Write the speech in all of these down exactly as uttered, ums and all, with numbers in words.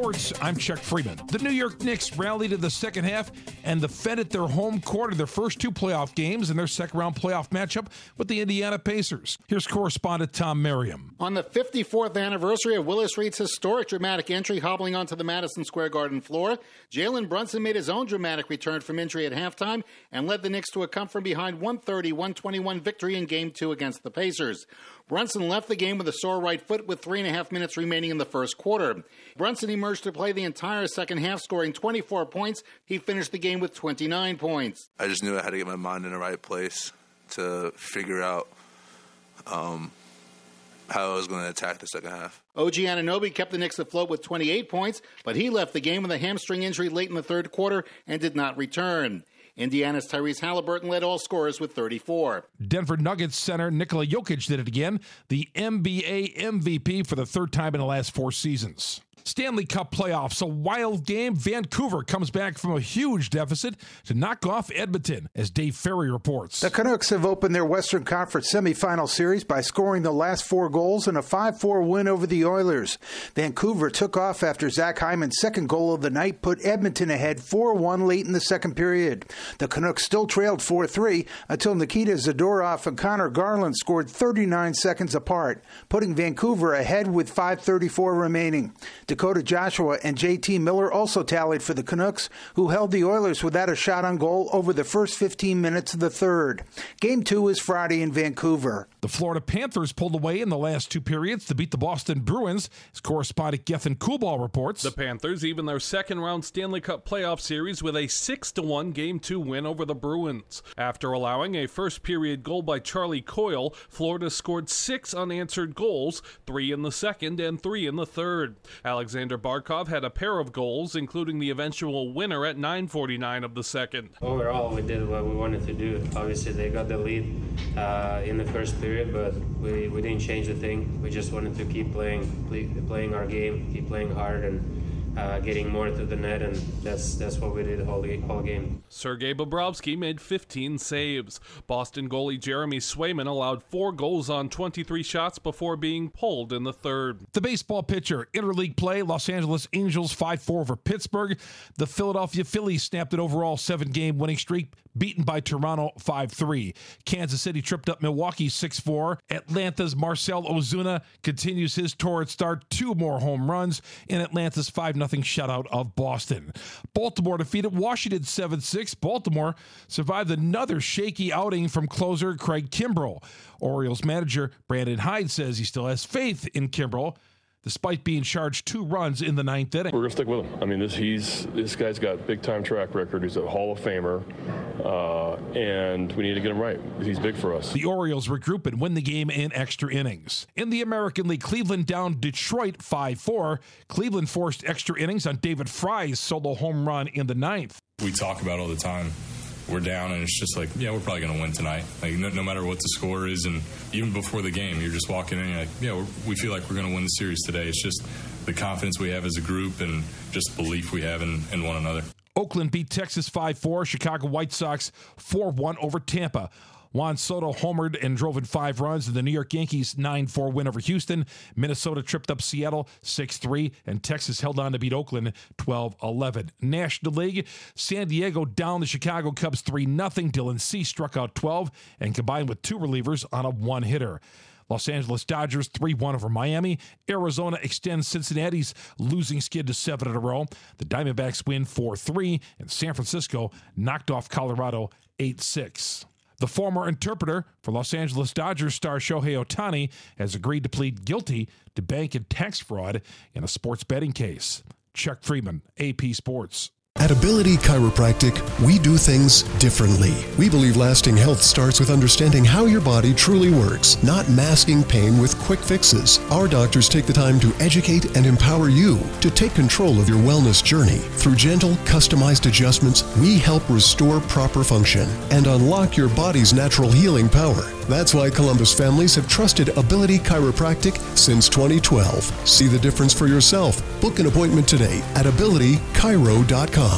Sports, I'm Chuck Freeman. The New York Knicks rallied in the second half and defended their home court in their first two playoff games in their second-round playoff matchup with the Indiana Pacers. Here's correspondent Tom Merriam. On the fifty-fourth anniversary of Willis Reed's historic dramatic entry hobbling onto the Madison Square Garden floor, Jalen Brunson made his own dramatic return from injury at halftime and led the Knicks to a come-from-behind one thirty to one twenty-one victory in Game two against the Pacers. Brunson left the game with a sore right foot with three and a half minutes remaining in the first quarter. Brunson emerged to play the entire second half, scoring twenty-four points. He finished the game with twenty-nine points. I just knew I had to get my mind in the right place to figure out um, how I was going to attack the second half. O G Anunoby kept the Knicks afloat with twenty-eight points, but he left the game with a hamstring injury late in the third quarter and did not return. Indiana's Tyrese Halliburton led all scorers with thirty-four. Denver Nuggets center Nikola Jokic did it again, the N B A M V P for the third time in the last four seasons. Stanley Cup playoffs, a wild game. Vancouver comes back from a huge deficit to knock off Edmonton, as Dave Ferry reports. The Canucks have opened their Western Conference semifinal series by scoring the last four goals in a five four win over the Oilers. Vancouver took off after Zach Hyman's second goal of the night put Edmonton ahead four one late in the second period. The Canucks still trailed four three until Nikita Zadorov and Connor Garland scored thirty-nine seconds apart, putting Vancouver ahead with five thirty-four remaining. Dakota Joshua and J T Miller also tallied for the Canucks, who held the Oilers without a shot on goal over the first fifteen minutes of the third. Game two is Friday in Vancouver. The Florida Panthers pulled away in the last two periods to beat the Boston Bruins, as correspondent Gethin Kubal reports. The Panthers even their second-round Stanley Cup playoff series with a six to one Game two win over the Bruins. After allowing a first-period goal by Charlie Coyle, Florida scored six unanswered goals, three in the second and three in the third. Alexander Barkov had a pair of goals, including the eventual winner at nine forty-nine of the second. Overall, we did what we wanted to do. Obviously, they got the lead uh, in the first period, but we, we didn't change the thing. We just wanted to keep playing, play, playing our game, keep playing hard, and Uh, getting more to the net, and that's that's what we did the whole, whole game. Sergei Bobrovsky made fifteen saves. Boston goalie Jeremy Swayman allowed four goals on twenty-three shots before being pulled in the third. The baseball pitcher, interleague play, Los Angeles Angels five four over Pittsburgh. The Philadelphia Phillies snapped an overall seven-game winning streak, beaten by Toronto five three. Kansas City tripped up Milwaukee six four. Atlanta's Marcell Ozuna continues his torrid start, two more home runs in Atlanta's five nothing shutout of Boston. Baltimore defeated Washington seven six. Baltimore survived another shaky outing from closer Craig Kimbrell. Orioles manager Brandon Hyde says he still has faith in Kimbrell, despite being charged two runs in the ninth inning. We're going to stick with him. I mean, this he's this guy's got big-time track record. He's a Hall of Famer, uh, and we need to get him right. He's big for us. The Orioles regroup and win the game in extra innings. In the American League, Cleveland down Detroit five four. Cleveland forced extra innings on David Fry's solo home run in the ninth. We talk about all the time. We're down, and it's just like, yeah, we're probably going to win tonight. Like, no, no matter what the score is, and even before the game, you're just walking in, and you're like, yeah, we're, we feel like we're going to win the series today. It's just the confidence we have as a group and just belief we have in, in one another. Oakland beat Texas five four. Chicago White Sox four one over Tampa. Juan Soto homered and drove in five runs in the New York Yankees nine four win over Houston. Minnesota tripped up Seattle six three, and Texas held on to beat Oakland twelve eleven. National League, San Diego down the Chicago Cubs three nothing. Dylan Cease struck out twelve and combined with two relievers on a one-hitter. Los Angeles Dodgers three one over Miami. Arizona extends Cincinnati's losing skid to seven in a row. The Diamondbacks win four three, and San Francisco knocked off Colorado eight six. The former interpreter for Los Angeles Dodgers star Shohei Ohtani has agreed to plead guilty to bank and tax fraud in a sports betting case. Chuck Freeman, A P Sports. At Ability Chiropractic, we do things differently. We believe lasting health starts with understanding how your body truly works, not masking pain with quick fixes. Our doctors take the time to educate and empower you to take control of your wellness journey. Through gentle, customized adjustments, we help restore proper function and unlock your body's natural healing power. That's why Columbus families have trusted Ability Chiropractic since twenty twelve. See the difference for yourself. Book an appointment today at ability chiro dot com.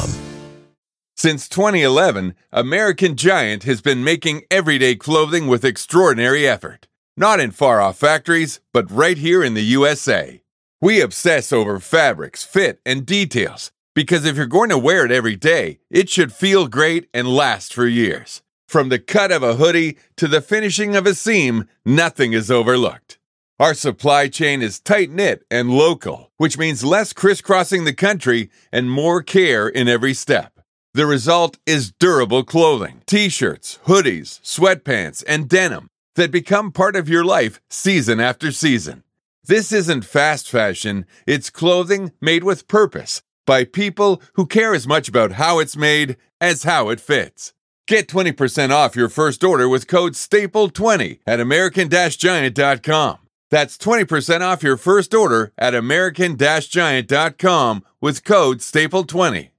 Since twenty eleven, American Giant has been making everyday clothing with extraordinary effort. Not in far-off factories, but right here in the U S A. We obsess over fabrics, fit, and details because if you're going to wear it every day, it should feel great and last for years. From the cut of a hoodie to the finishing of a seam, nothing is overlooked. Our supply chain is tight-knit and local, which means less crisscrossing the country and more care in every step. The result is durable clothing, t-shirts, hoodies, sweatpants, and denim that become part of your life season after season. This isn't fast fashion, it's clothing made with purpose by people who care as much about how it's made as how it fits. Get twenty percent off your first order with code staple twenty at american giant dot com. That's twenty percent off your first order at american giant dot com with code staple twenty.